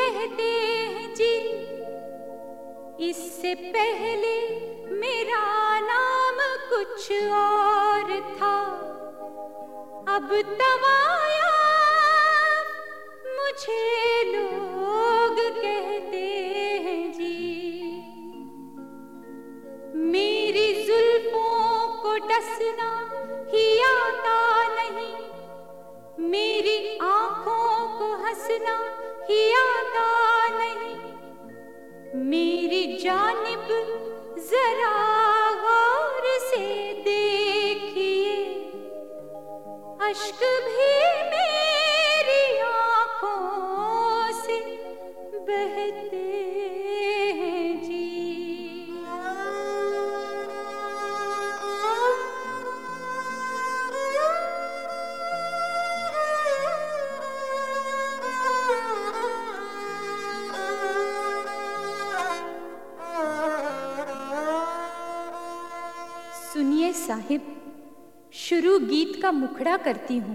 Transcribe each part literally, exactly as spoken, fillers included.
कहते हैं जी, इससे पहले मेरा नाम कुछ और था। अब तवाया मुझे लोग कहते हैं जी। मेरी जुल्फों को डसना ही आता नहीं, मेरी आंखों को हंसना ही आता नहीं। मेरी जानिब जरा गौर से देखिए, अश्क भी मेरी आंखों से बहते हैं जी। सुनिए साहिब, शुरू गीत का मुखड़ा करती हूँ।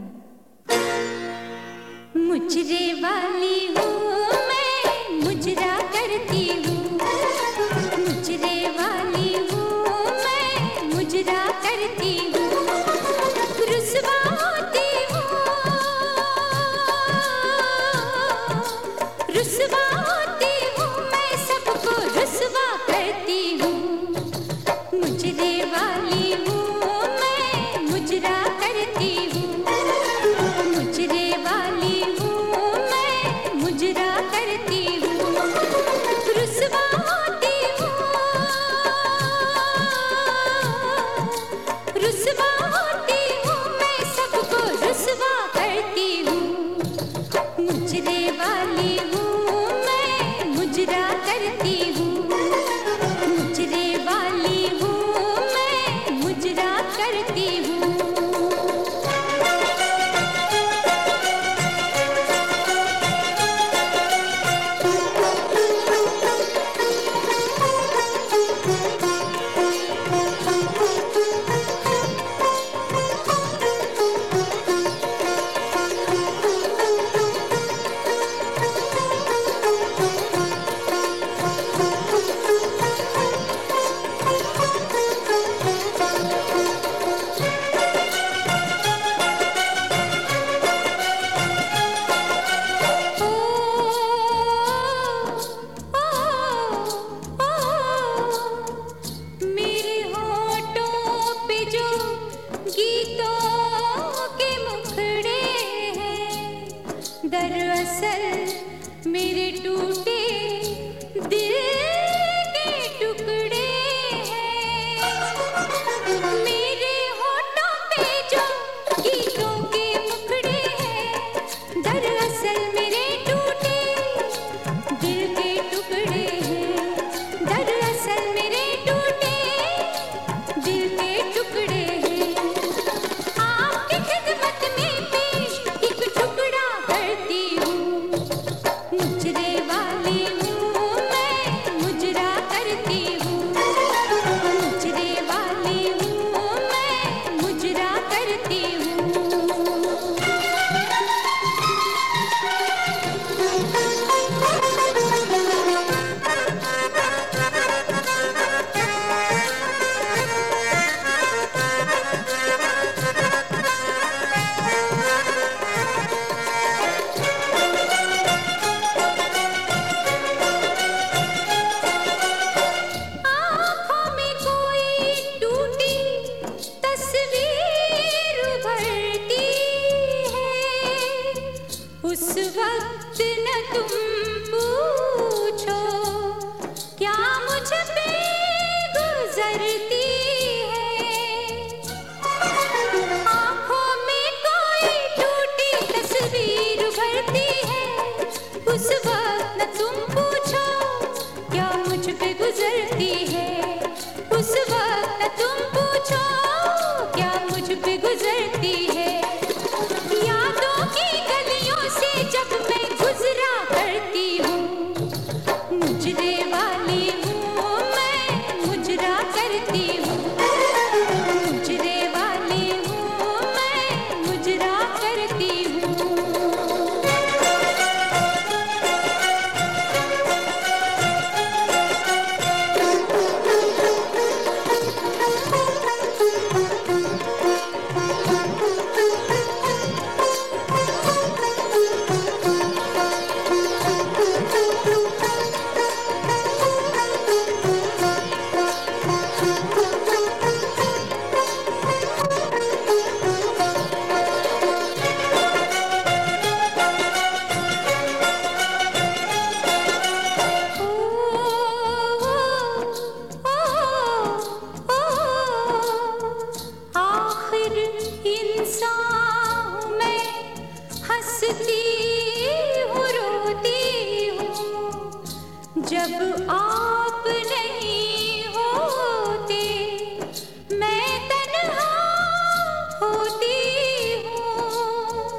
मुजरे वाली हूँ मैं, मुजरा करती हूँ। मुजरे वाली हूँ मैं, मुजरा करती हूँ। रुसवा होती हूँ, रुसवा होती हूँ मैं, सबको रुसवा करती हूँ। मुजरे वाली हूँ मैं, मुजरा करती हूँ। मुजरे वाली हूँ मैं, मुजरा करती हूँ। रुसवा होती हूँ, रुसवा होती हूँ मैं, सबको रुसवा करती हूँ। मुजरे वाली हूँ मैं, मुजरा करती हूँ। मुजरे वाली हूँ मैं, मुजरा करती हूँ। मेरे होठों पे जो गीतों के मुखड़े हैं, दरअसल मेरे टूटे दिल के टुकड़े हैं। मेरे होठों पे जो गीतों के मुखड़े हैं, दरअसल मेरे टूटे दिल के टुकड़े हैं। दरअसल मेरे टूटे दिल के टुकड़े हैं। आपकी खिदमत में पेश एक टुकड़ा करती हूँ। मुजरे वाली हूँ मैं, मुजरा करती हूँ। मुजरे वाली हूँ मैं, मुजरा करती हूँ। जब आप नहीं होते मैं तन्हा होती हूँ।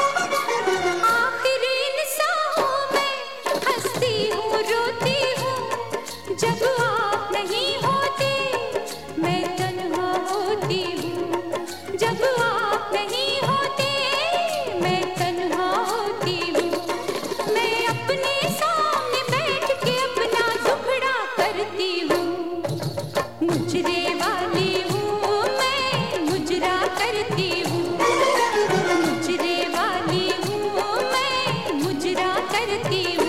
आखिर इंसान हूँ मैं, हंसती हूँ रोती हूँ। जब आप नहीं होते मैं तन्हा होती हूँ। जब आप नहीं होते मैं तन्हा होती हूँ। मैं अपने सामने बैठ के अपना दुखड़ा करती हूँ। मुजरे वाली हूँ मैं, मुजरा करती हूँ। मुजरे वाली हूँ मैं, मुजरा करती हूँ।